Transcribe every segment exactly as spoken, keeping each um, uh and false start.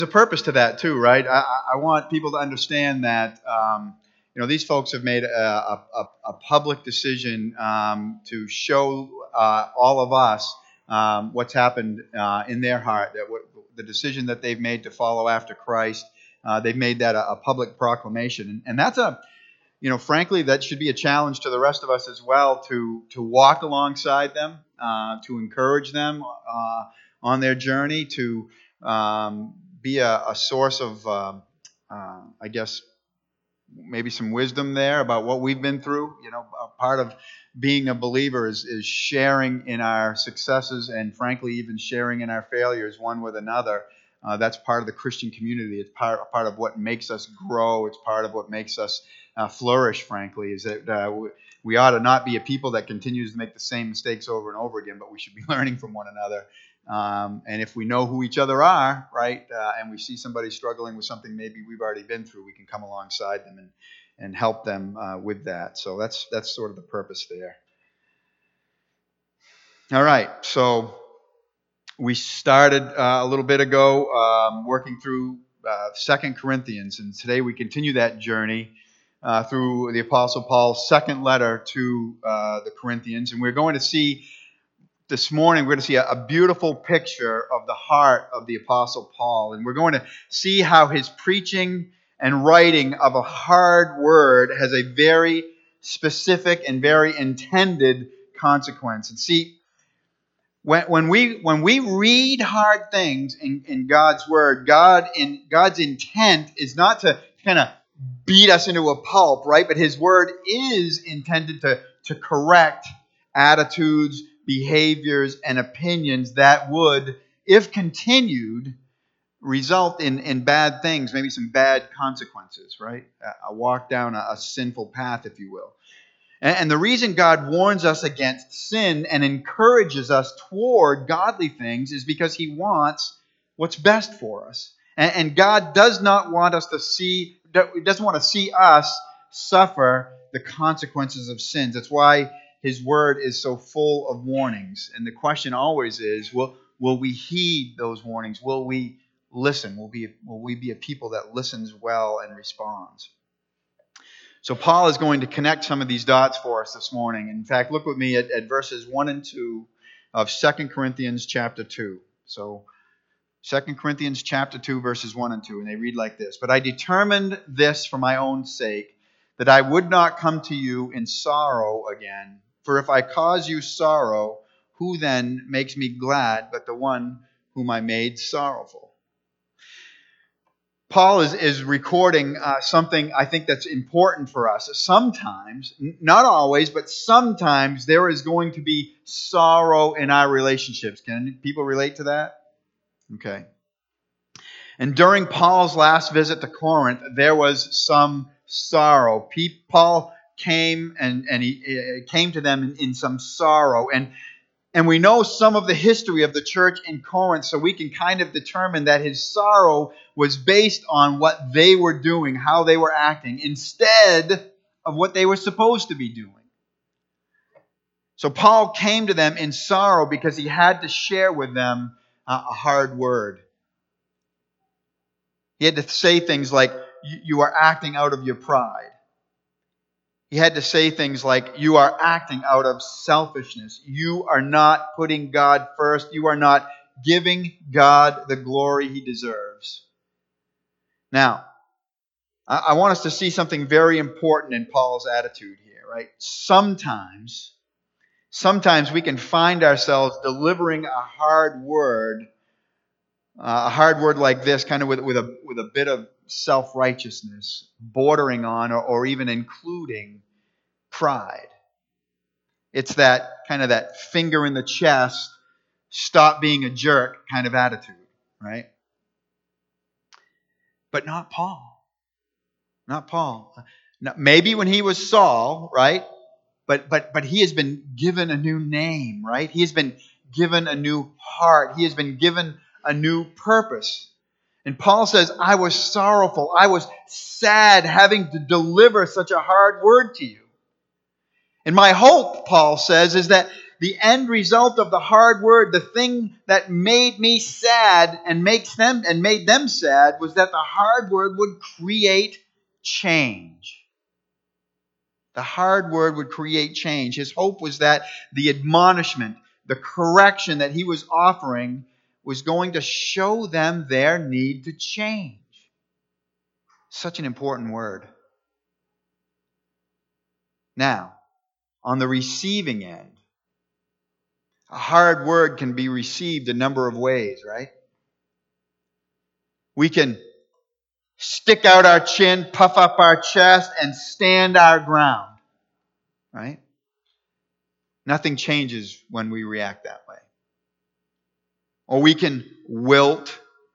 There's a purpose to that too, right? I, I want people to understand that um, you know these folks have made a, a, a public decision um, to show uh, all of us um, what's happened uh, in their heart. That what, the decision that they've made to follow after Christ, uh, they've made that a, a public proclamation, and, and that's a you know, frankly, that should be a challenge to the rest of us as well to to walk alongside them, uh, to encourage them uh, on their journey, to um, be a, a source of, uh, uh, I guess, maybe some wisdom there about what we've been through. You know, a part of being a believer is, is sharing in our successes and, frankly, even sharing in our failures one with another. Uh, that's part of the Christian community. It's part, part of what makes us grow. It's part of what makes us uh, flourish, frankly, is that uh, we, we ought to not be a people that continues to make the same mistakes over and over again, but we should be learning from one another. Um, and if we know who each other are, right, uh, and we see somebody struggling with something maybe we've already been through, we can come alongside them and, and help them uh, with that. So that's that's sort of the purpose there. All right, so we started uh, a little bit ago um, working through uh, Second Corinthians, and today we continue that journey uh, through the Apostle Paul's second letter to uh, the Corinthians, and we're going to see this morning, we're going to see a, a beautiful picture of the heart of the Apostle Paul. And we're going to see how his preaching and writing of a hard word has a very specific and very intended consequence. And see, when, when we when we read hard things in, in God's word, God in God's intent is not to kind of beat us into a pulp, right? But his word is intended to, to correct attitudes, behaviors, and opinions that would, if continued, result in, in bad things, maybe some bad consequences, right? A, a walk down a, a sinful path, if you will. And, and the reason God warns us against sin and encourages us toward godly things is because he wants what's best for us. And, and God does not want us to see, doesn't want to see us suffer the consequences of sins. That's why his word is so full of warnings. And the question always is, will, will we heed those warnings? Will we listen? Will, be, will we be a people that listens well and responds? So Paul is going to connect some of these dots for us this morning. In fact, look with me at, at verses one and two of Second Corinthians chapter two. So Second Corinthians chapter two, verses one and two, and they read like this. But I determined this for my own sake, that I would not come to you in sorrow again. For if I cause you sorrow, who then makes me glad but the one whom I made sorrowful? Paul is, is recording uh, something I think that's important for us. Sometimes, not always, but sometimes there is going to be sorrow in our relationships. Can people relate to that? Okay. And during Paul's last visit to Corinth, there was some sorrow. Paul came and, and he came to them in, in some sorrow. And, and we know some of the history of the church in Corinth, so we can kind of determine that his sorrow was based on what they were doing, how they were acting, instead of what they were supposed to be doing. So Paul came to them in sorrow because he had to share with them a hard word. He had to say things like, you are acting out of your pride. He had to say things like, you are acting out of selfishness. You are not putting God first. You are not giving God the glory he deserves. Now, I want us to see something very important in Paul's attitude here, right? Sometimes, sometimes we can find ourselves delivering a hard word, uh, a hard word like this, kind of with, with a with a bit of self-righteousness, bordering on or, or even including pride. It's that kind of that finger in the chest, stop being a jerk kind of attitude, right? But not Paul. Not Paul. Now, maybe when he was Saul, right? But but but he has been given a new name, right? He has been given a new heart. He has been given a new purpose. And Paul says, I was sorrowful. I was sad having to deliver such a hard word to you. And my hope, Paul says, is that the end result of the hard word, the thing that made me sad and makes them and made them sad, was that the hard word would create change. The hard word would create change. His hope was that the admonishment, the correction that he was offering, was going to show them their need to change. Such an important word. Now, on the receiving end, a hard word can be received a number of ways, right? We can stick out our chin, puff up our chest, and stand our ground, right? Nothing changes when we react that way. Or we can wilt,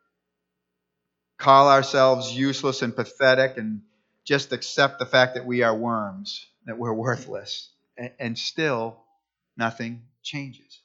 call ourselves useless and pathetic, and just accept the fact that we are worms, that we're worthless, and still nothing changes.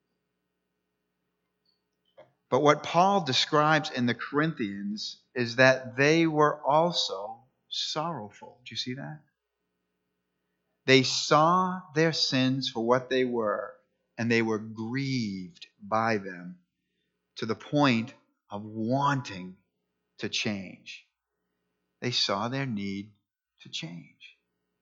But what Paul describes in the Corinthians is that they were also sorrowful. Do you see that? They saw their sins for what they were, and they were grieved by them to the point of wanting to change. They saw their need to change.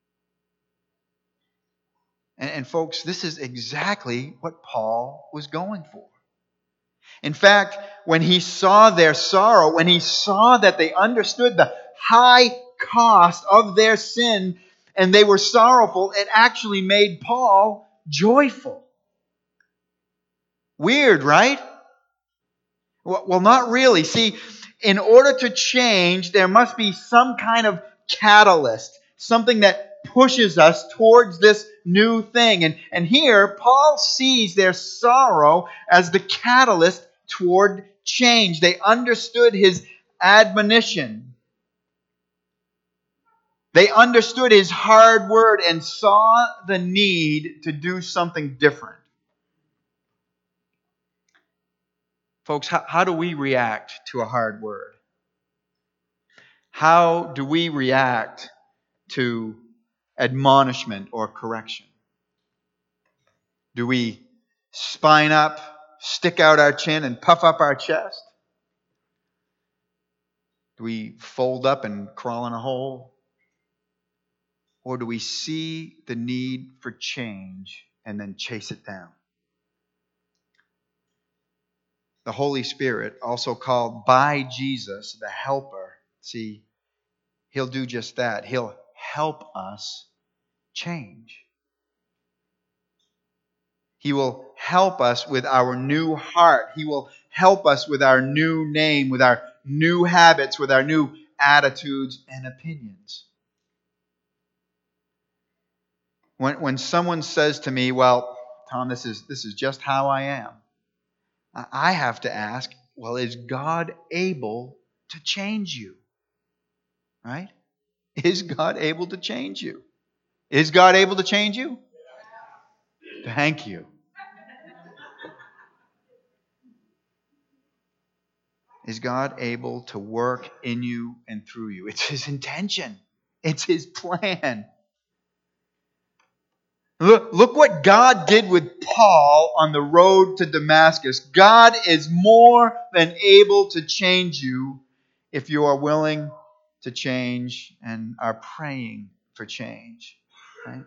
And, and folks, this is exactly what Paul was going for. In fact, when he saw their sorrow, when he saw that they understood the high cost of their sin and they were sorrowful, it actually made Paul joyful. Weird, right? Well, not really. See, in order to change, there must be some kind of catalyst, something that pushes us towards this new thing. And, and here, Paul sees their sorrow as the catalyst toward change. They understood his admonition. They understood his hard word and saw the need to do something different. Folks, how, how do we react to a hard word? How do we react to admonishment or correction? Do we spine up, stick out our chin, and puff up our chest? Do we fold up and crawl in a hole? Or do we see the need for change and then chase it down? The Holy Spirit, also called by Jesus the Helper, see, He'll do just that. He'll help us change. He will help us with our new heart. He will help us with our new name, with our new habits, with our new attitudes and opinions. When, when someone says to me, well, Tom, this is, this is just how I am, I have to ask, well, is God able to change you? Right? Is God able to change you? Is God able to change you? Thank you. Is God able to work in you and through you? It's His intention. It's His plan. Look, look what God did with Paul on the road to Damascus. God is more than able to change you if you are willing to change and are praying for change. Right?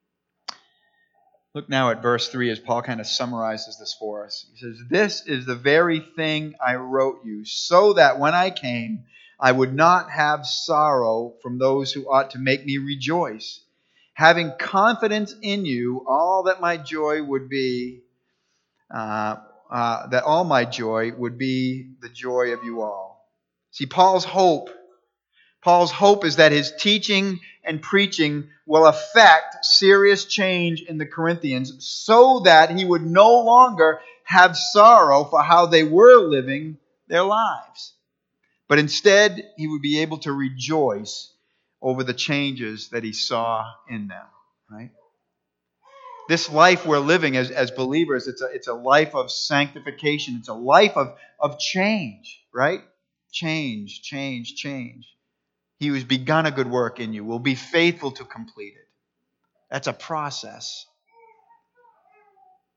Look now at verse three as Paul kind of summarizes this for us. He says, "This is the very thing I wrote you, so that when I came, I would not have sorrow from those who ought to make me rejoice. Having confidence in you, all that my joy would be, uh, uh, that all my joy would be the joy of you all." See, Paul's hope, Paul's hope is that his teaching and preaching will affect serious change in the Corinthians so that he would no longer have sorrow for how they were living their lives. But instead, he would be able to rejoice over the changes that he saw in them. Right? This life we're living as, as believers, it's a, it's a life of sanctification. It's a life of, of change, right? Change, change, change. He who has begun a good work in you will be faithful to complete it. That's a process.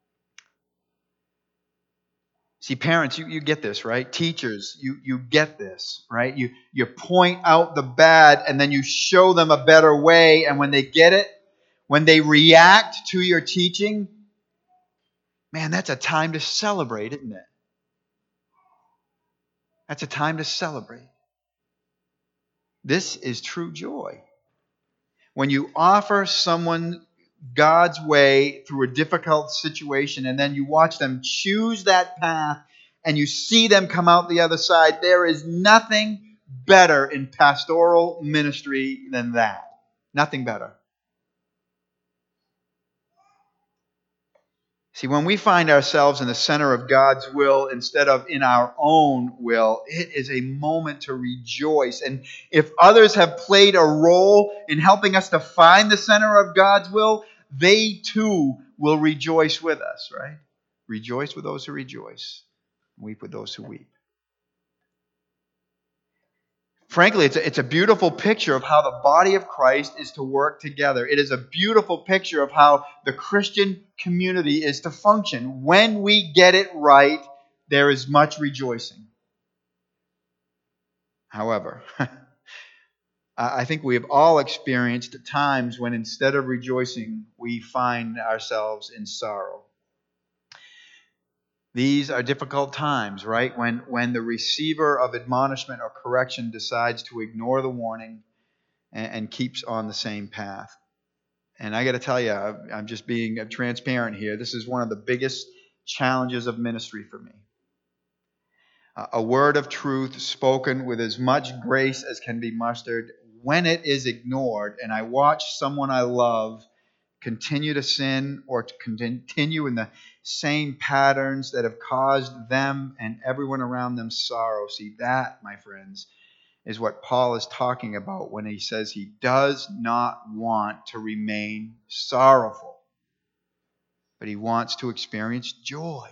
See, parents, you, you get this, right? Teachers, you, you get this, right? You, you point out the bad and then you show them a better way. And when they get it, when they react to your teaching, man, that's a time to celebrate, isn't it? That's a time to celebrate. This is true joy. When you offer someone God's way through a difficult situation and then you watch them choose that path and you see them come out the other side, there is nothing better in pastoral ministry than that. Nothing better. See, when we find ourselves in the center of God's will instead of in our own will, it is a moment to rejoice. And if others have played a role in helping us to find the center of God's will, they too will rejoice with us, right? Rejoice with those who rejoice. Weep with those who weep. Frankly, it's a, it's a beautiful picture of how the body of Christ is to work together. It is a beautiful picture of how the Christian community is to function. When we get it right, there is much rejoicing. However, I think we have all experienced times when instead of rejoicing, we find ourselves in sorrow. These are difficult times, right? When, when the receiver of admonishment or correction decides to ignore the warning and, and keeps on the same path. And I got to tell you, I'm just being transparent here. This is one of the biggest challenges of ministry for me. A word of truth spoken with as much grace as can be mustered, when it is ignored and I watch someone I love continue to sin or to continue in the same patterns that have caused them and everyone around them sorrow. See, that, my friends, is what Paul is talking about when he says he does not want to remain sorrowful, but he wants to experience joy.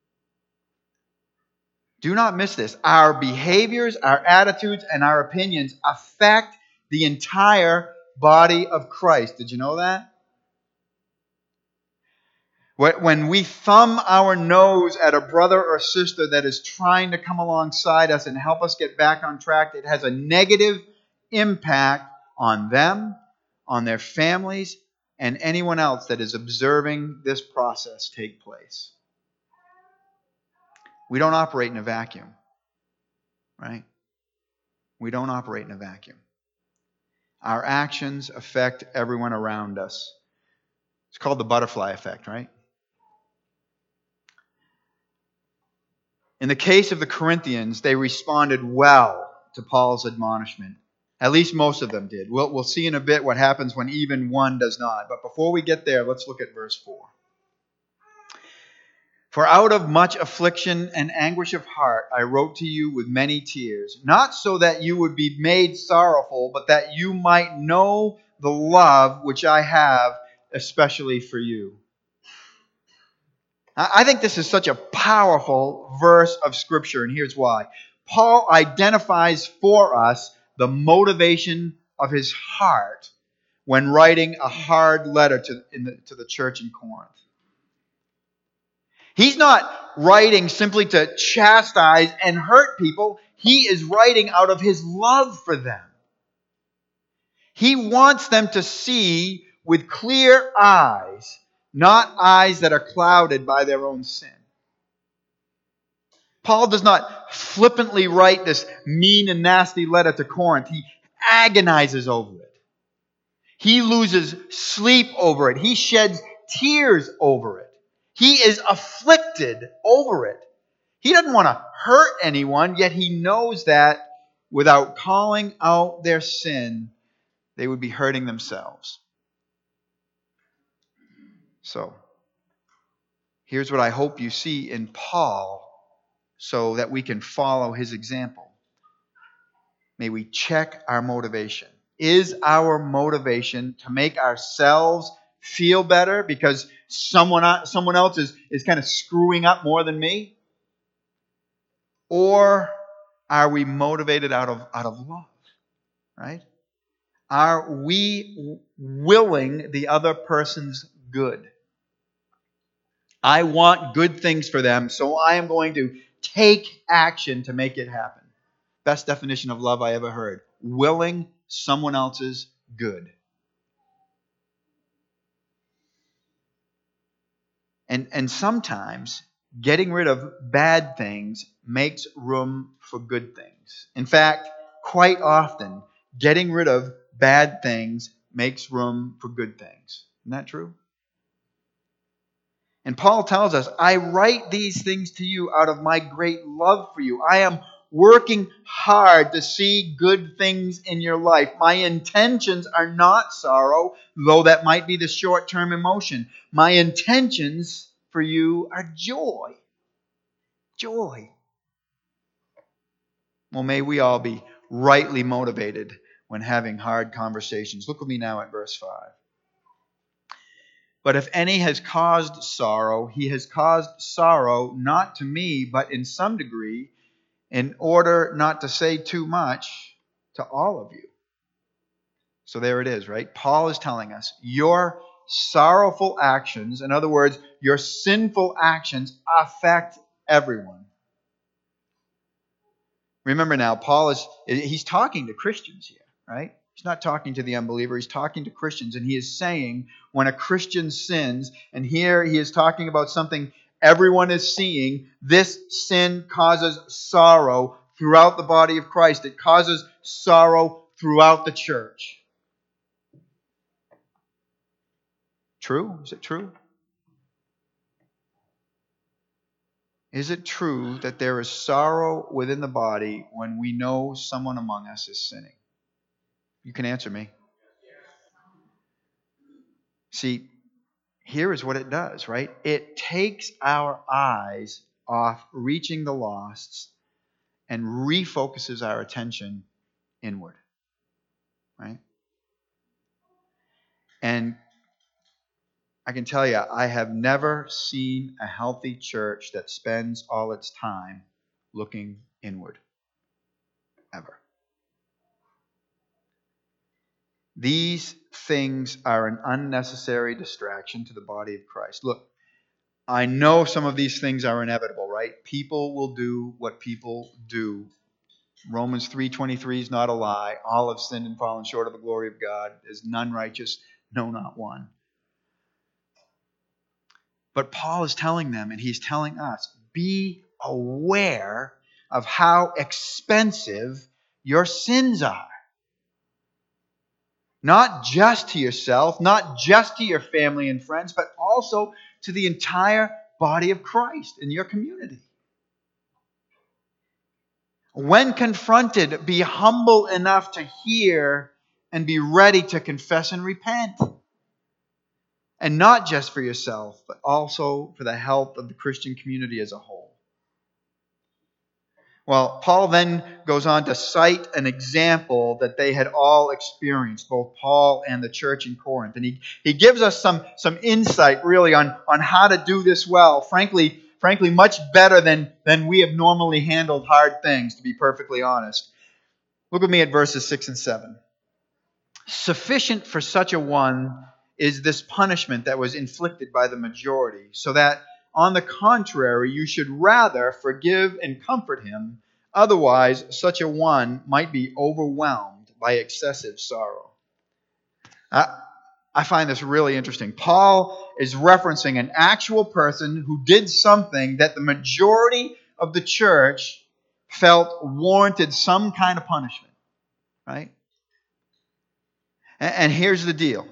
Do not miss this. Our behaviors, our attitudes, and our opinions affect the entire body of Christ. Did you know that? When we thumb our nose at a brother or sister that is trying to come alongside us and help us get back on track, it has a negative impact on them, on their families, and anyone else that is observing this process take place. We don't operate in a vacuum, right? We don't operate in a vacuum. Our actions affect everyone around us. It's called the butterfly effect, right? In the case of the Corinthians, they responded well to Paul's admonishment. At least most of them did. We'll, we'll see in a bit what happens when even one does not. But before we get there, let's look at verse four. For out of much affliction and anguish of heart I wrote to you with many tears, not so that you would be made sorrowful, but that you might know the love which I have, especially for you. I think this is such a powerful verse of Scripture, and here's why. Paul identifies for us the motivation of his heart when writing a hard letter to, in the, to the church in Corinth. He's not writing simply to chastise and hurt people. He is writing out of his love for them. He wants them to see with clear eyes, not eyes that are clouded by their own sin. Paul does not flippantly write this mean and nasty letter to Corinth. He agonizes over it. He loses sleep over it. He sheds tears over it. He is afflicted over it. He doesn't want to hurt anyone, yet he knows that without calling out their sin, they would be hurting themselves. So, here's what I hope you see in Paul so that we can follow his example. May we check our motivation. Is our motivation to make ourselves feel better because someone, someone else is, is kind of screwing up more than me? Or are we motivated out of, out of love? Right? Are we willing the other person's good? I want good things for them, so I am going to take action to make it happen. Best definition of love I ever heard. Willing someone else's good. And, and sometimes getting rid of bad things makes room for good things. In fact, quite often, getting rid of bad things makes room for good things. Isn't that true? And Paul tells us, I write these things to you out of my great love for you. I am working hard to see good things in your life. My intentions are not sorrow, though that might be the short-term emotion. My intentions for you are joy. Joy. Well, may we all be rightly motivated when having hard conversations. Look with me now at verse five. But if any has caused sorrow, he has caused sorrow not to me, but in some degree, in order not to say too much, to all of you. So there it is, right? Paul is telling us your sorrowful actions, in other words, your sinful actions, affect everyone. Remember now, Paul is he's talking to Christians here, right? He's not talking to the unbeliever. He's talking to Christians. And he is saying when a Christian sins, and here he is talking about something everyone is seeing, this sin causes sorrow throughout the body of Christ. It causes sorrow throughout the church. True? Is it true? Is it true that there is sorrow within the body when we know someone among us is sinning? You can answer me. See, here is what it does, right? It takes our eyes off reaching the lost and refocuses our attention inward, right? And I can tell you, I have never seen a healthy church that spends all its time looking inward, ever. These things are an unnecessary distraction to the body of Christ. Look, I know some of these things are inevitable, right? People will do what people do. Romans three twenty-three is not a lie. All have sinned and fallen short of the glory of God. There's none righteous, no, not one. But Paul is telling them, and he's telling us, be aware of how expensive your sins are. Not just to yourself, not just to your family and friends, but also to the entire body of Christ in your community. When confronted, be humble enough to hear and be ready to confess and repent. And not just for yourself, but also for the health of the Christian community as a whole. Well, Paul then goes on to cite an example that they had all experienced, both Paul and the church in Corinth. And he, he gives us some, some insight, really, on, on how to do this well. Frankly, frankly, much better than, than we have normally handled hard things, to be perfectly honest. Look with me at verses six and seven. Sufficient for such a one is this punishment that was inflicted by the majority, so that, on the contrary, you should rather forgive and comfort him. Otherwise, such a one might be overwhelmed by excessive sorrow. I, I find this really interesting. Paul is referencing an actual person who did something that the majority of the church felt warranted some kind of punishment, right? And, and here's the deal.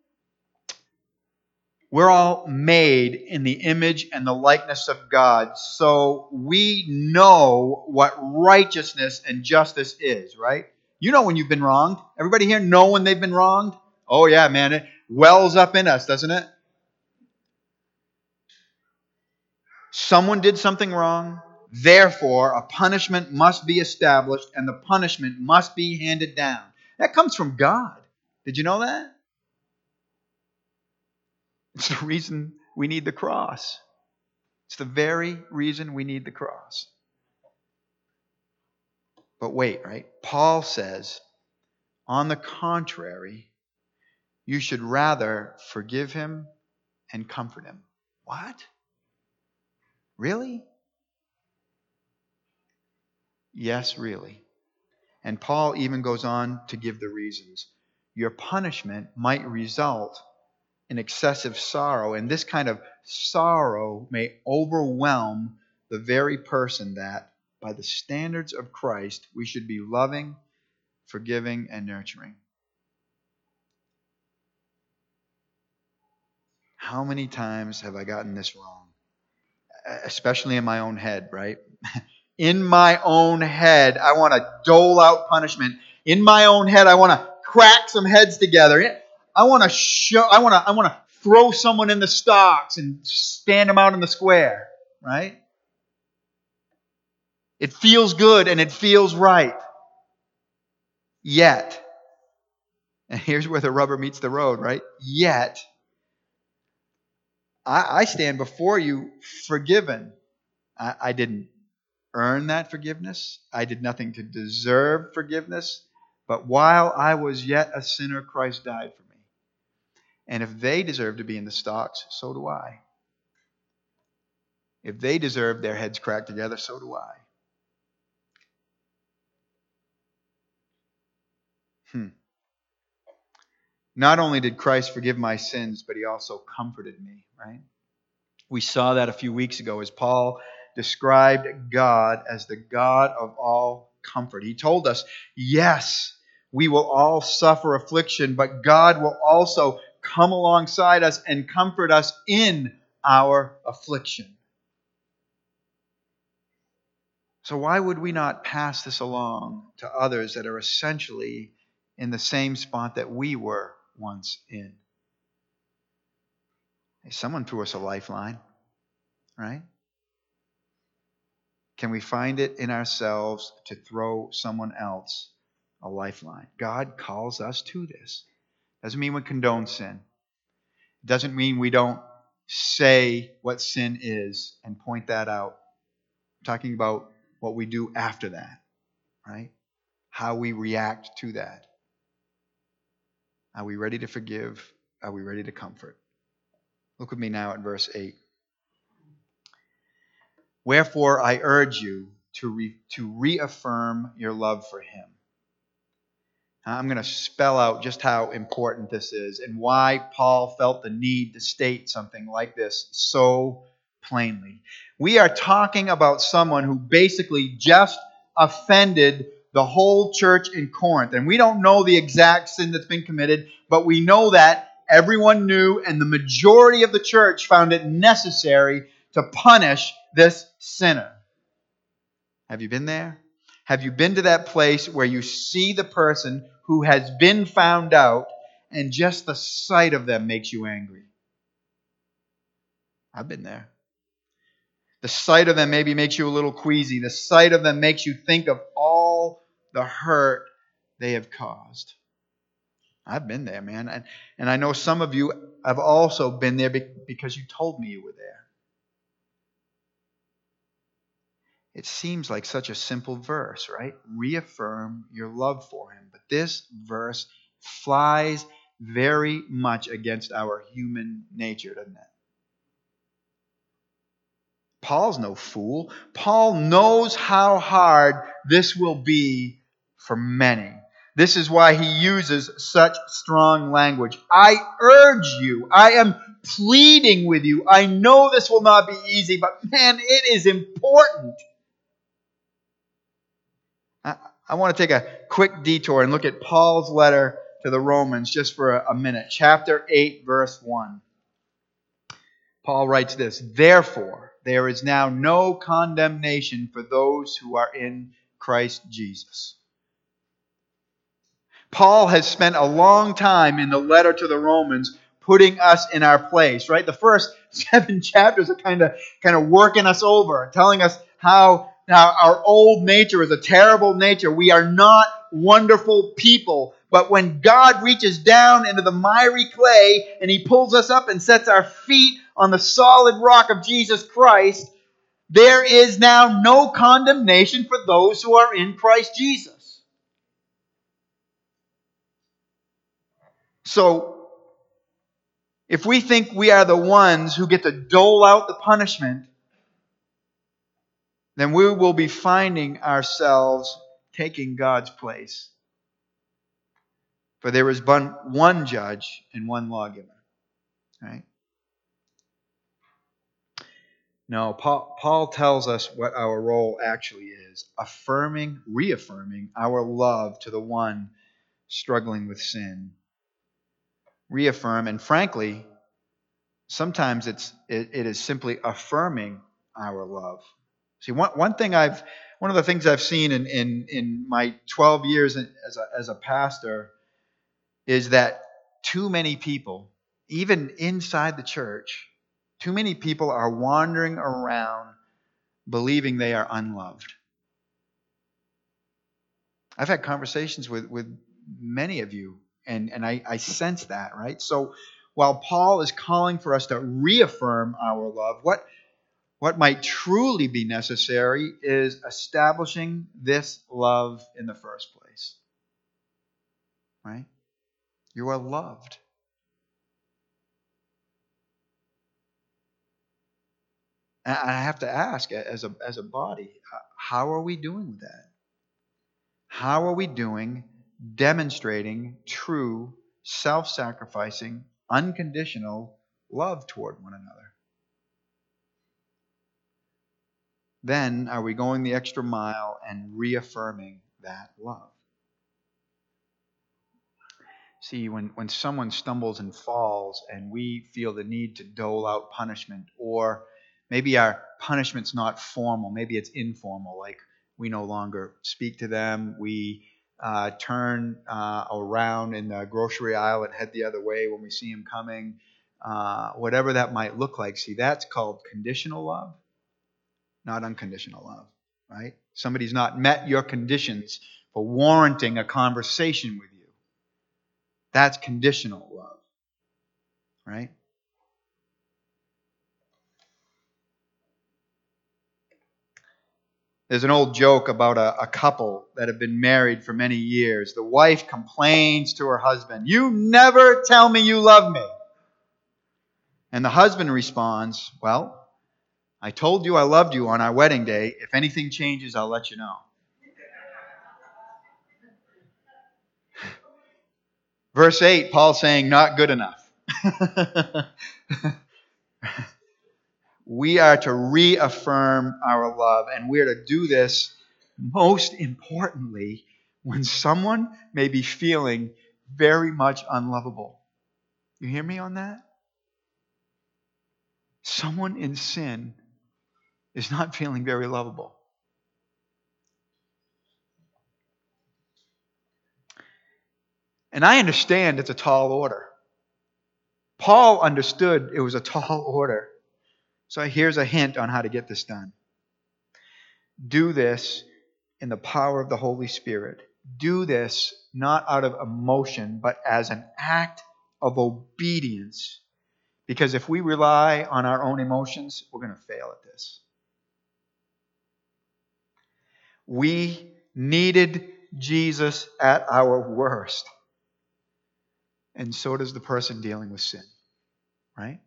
We're all made in the image and the likeness of God, so we know what righteousness and justice is, right? You know when you've been wronged. Everybody here know when they've been wronged? Oh yeah, man, it wells up in us, doesn't it? Someone did something wrong, therefore a punishment must be established and the punishment must be handed down. That comes from God. Did you know that? It's the reason we need the cross. It's the very reason we need the cross. But wait, right? Paul says, on the contrary, you should rather forgive him and comfort him. What? Really? Yes, really. And Paul even goes on to give the reasons. Your punishment might result in excessive sorrow, and this kind of sorrow may overwhelm the very person that, by the standards of Christ, we should be loving, forgiving, and nurturing. How many times have I gotten this wrong? Especially in my own head, right? In my own head, I want to dole out punishment. In my own head, I want to crack some heads together. I want to show. I want to. I want to throw someone in the stocks and stand them out in the square. Right? It feels good and it feels right. Yet, and here's where the rubber meets the road, right? Yet, I, I stand before you forgiven. I, I didn't earn that forgiveness. I did nothing to deserve forgiveness. But while I was yet a sinner, Christ died for me. And if they deserve to be in the stocks, so do I. If they deserve their heads cracked together, so do I. Hmm. Not only did Christ forgive my sins, but he also comforted me, right? We saw that a few weeks ago as Paul described God as the God of all comfort. He told us, yes, we will all suffer affliction, but God will also come alongside us and comfort us in our affliction. So why would we not pass this along to others that are essentially in the same spot that we were once in? Hey, someone threw us a lifeline, right? Can we find it in ourselves to throw someone else a lifeline? God calls us to this. Doesn't mean we condone sin. Doesn't mean we don't say what sin is and point that out. I'm talking about what we do after that, right? How we react to that. Are we ready to forgive? Are we ready to comfort? Look with me now at verse eight. Wherefore I urge you to, re- to reaffirm your love for him. I'm going to spell out just how important this is and why Paul felt the need to state something like this so plainly. We are talking about someone who basically just offended the whole church in Corinth. And we don't know the exact sin that's been committed, but we know that everyone knew and the majority of the church found it necessary to punish this sinner. Have you been there? Have you been to that place where you see the person who has been found out and just the sight of them makes you angry? I've been there. The sight of them maybe makes you a little queasy. The sight of them makes you think of all the hurt they have caused. I've been there, man. And, and I know some of you have also been there because you told me you were there. It seems like such a simple verse, right? Reaffirm your love for him. But this verse flies very much against our human nature, doesn't it? Paul's no fool. Paul knows how hard this will be for many. This is why he uses such strong language. I urge you. I am pleading with you. I know this will not be easy, but man, it is important. I, I want to take a quick detour and look at Paul's letter to the Romans just for a, a minute. Chapter eight, verse one. Paul writes this, therefore, there is now no condemnation for those who are in Christ Jesus. Paul has spent a long time in the letter to the Romans putting us in our place, right? The first seven chapters are kind of kind of working us over, telling us how now our old nature is a terrible nature. We are not wonderful people. But when God reaches down into the miry clay and he pulls us up and sets our feet on the solid rock of Jesus Christ, there is now no condemnation for those who are in Christ Jesus. So, if we think we are the ones who get to dole out the punishment, then we will be finding ourselves taking God's place. For there is one judge and one lawgiver. Right? No, Paul, Paul tells us what our role actually is, affirming, reaffirming our love to the one struggling with sin. Reaffirm, and frankly, sometimes it's it, it is simply affirming our love. See, one one thing I've one of the things I've seen in in, in my twelve years as a, as a pastor is that too many people, even inside the church, too many people are wandering around believing they are unloved. I've had conversations with, with many of you, and, and I, I sense that, right? So while Paul is calling for us to reaffirm our love, what, what might truly be necessary is establishing this love in the first place. Right? You are loved. And I have to ask, as a, as a body, how are we doing with that? How are we doing demonstrating true, self-sacrificing, unconditional love toward one another? Then are we going the extra mile and reaffirming that love? See, when, when someone stumbles and falls and we feel the need to dole out punishment, or maybe our punishment's not formal, maybe it's informal, like we no longer speak to them, we uh, turn uh, around in the grocery aisle and head the other way when we see them coming, uh, whatever that might look like. See, that's called conditional love, not unconditional love, right? Somebody's not met your conditions for warranting a conversation with you. That's conditional love, right? There's an old joke about a, a couple that have been married for many years. The wife complains to her husband, "You never tell me you love me." And the husband responds, "Well, I told you I loved you on our wedding day. If anything changes, I'll let you know." Verse eight, Paul's saying, not good enough. We are to reaffirm our love, and we're to do this most importantly when someone may be feeling very much unlovable. You hear me on that? Someone in sin is not feeling very lovable. And I understand it's a tall order. Paul understood it was a tall order. So here's a hint on how to get this done. Do this in the power of the Holy Spirit. Do this not out of emotion, but as an act of obedience. Because if we rely on our own emotions, we're going to fail at this. We needed Jesus at our worst. And so does the person dealing with sin. Right?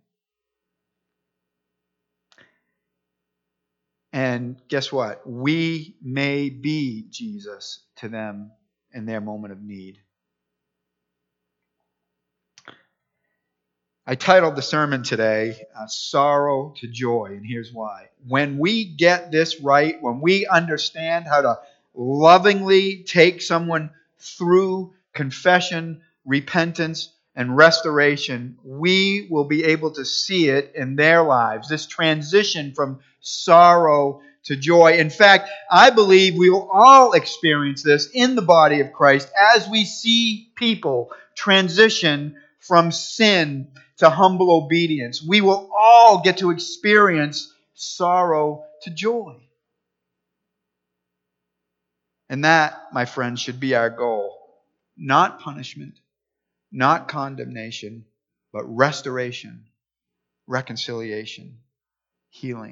And guess what? We may be Jesus to them in their moment of need. I titled the sermon today, uh, Sorrow to Joy, and here's why. When we get this right, when we understand how to lovingly take someone through confession, repentance, and restoration, we will be able to see it in their lives, this transition from sorrow to joy. In fact, I believe we will all experience this in the body of Christ as we see people transition from sin to humble obedience. We will all get to experience sorrow to joy. And that, my friends, should be our goal. Not punishment, not condemnation, but restoration, reconciliation, healing.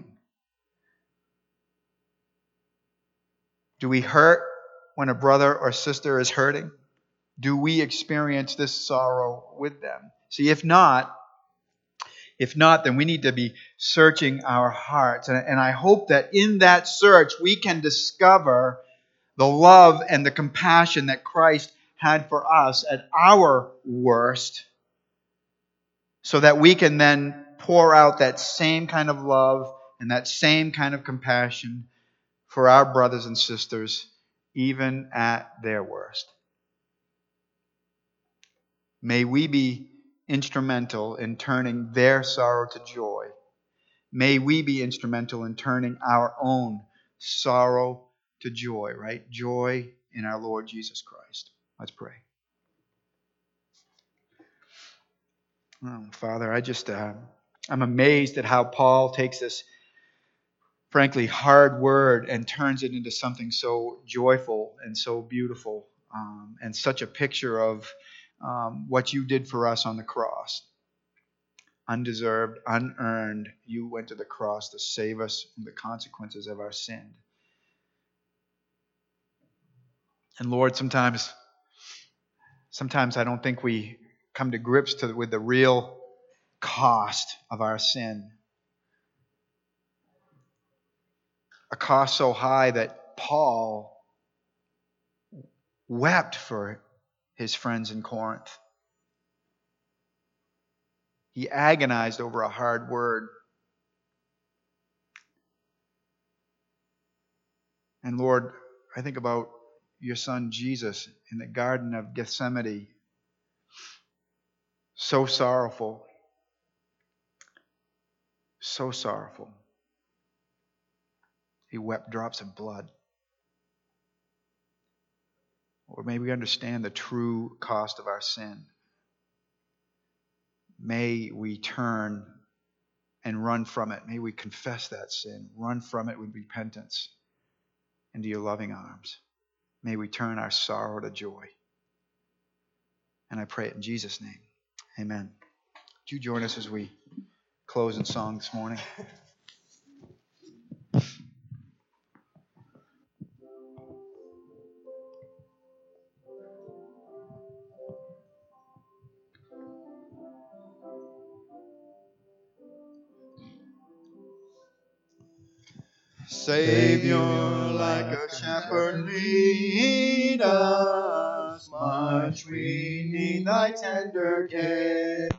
Do we hurt when a brother or sister is hurting? Do we experience this sorrow with them? See, if not, If not, then we need to be searching our hearts. And, and I hope that in that search we can discover the love and the compassion that Christ had for us at our worst, so that we can then pour out that same kind of love and that same kind of compassion for our brothers and sisters, even at their worst. May we be instrumental in turning their sorrow to joy. May we be instrumental in turning our own sorrow to joy, right? Joy in our Lord Jesus Christ. Let's pray. Oh, Father, I just, uh, I'm amazed at how Paul takes this, frankly, hard word and turns it into something so joyful and so beautiful, um, and such a picture of um, what you did for us on the cross. Undeserved, unearned, you went to the cross to save us from the consequences of our sin. And Lord, sometimes, sometimes I don't think we come to grips to, with the real cost of our sin. A cost so high that Paul wept for his friends in Corinth. He agonized over a hard word. And Lord, I think about your son Jesus in the Garden of Gethsemane. So sorrowful. So sorrowful. He wept drops of blood. Or may we understand the true cost of our sin. May we turn and run from it. May we confess that sin, run from it with repentance into your loving arms. May we turn our sorrow to joy. And I pray it in Jesus' name. Amen. Would you join us as we close in song this morning? Savior, like a shepherd, lead us. Much we need thy tender care.